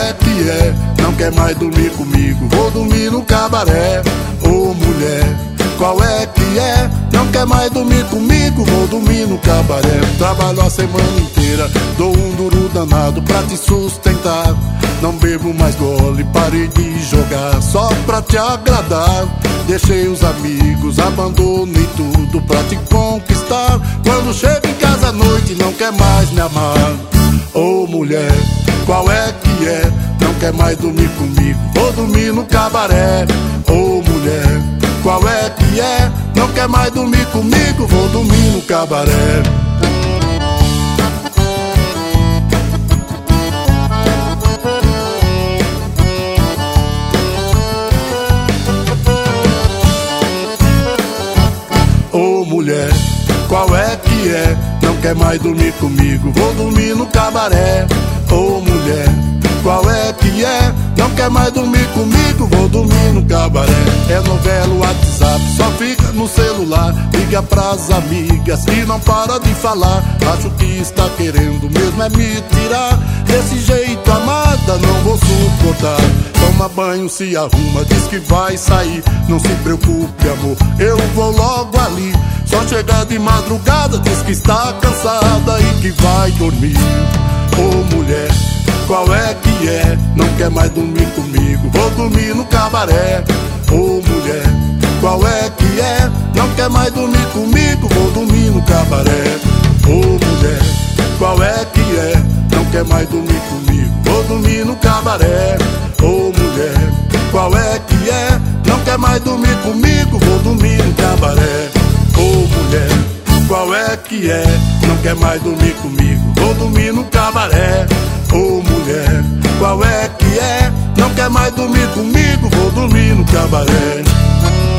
é que é? Não quer mais dormir comigo, vou dormir no cabaré. Ô mulher, qual é que é? Não quer mais dormir comigo, vou dormir no cabaré. Trabalho a semana inteira, dou um duro danado pra te sustentar. Não bebo mais gole, parei de jogar só pra te agradar. Deixei os amigos, abandonei tudo pra te conquistar. Quando chego em casa à noite não quer mais me amar. Ô mulher, qual é que é? Não quer mais dormir comigo, vou dormir no cabaré. Ô mulher, qual é que é? Não quer mais dormir comigo, vou dormir no cabaré. Ô mulher, qual é que é? Não quer mais dormir comigo, vou dormir no cabaré. Ô mulher, qual é que é? Não quer mais dormir comigo, vou dormir no cabaré. É novela, WhatsApp, só fica no celular. Liga pras amigas e não para de falar. Acho que está querendo mesmo é me tirar. Desse jeito, amada, não vou suportar. Toma banho, se arruma, diz que vai sair. Não se preocupe, amor, eu vou logo ali. Só chegar de madrugada, diz que está cansada e que vai dormir. Ô mulher, qual é que é? Não quer mais dormir comigo, vou dormir no cabaré. Ô mulher, qual é que é? Não quer mais dormir comigo, vou dormir no cabaré. Ô mulher, qual é que é? Não quer mais dormir comigo, vou dormir no cabaré. Ô mulher, qual é que é? Não quer mais dormir comigo, vou dormir no cabaré. Ô mulher, qual é que é? Não quer mais dormir comigo, vou dormir no cabaré. Ô mulher, qual é que é? Não quer mais dormir comigo, vou dormir no cabaré.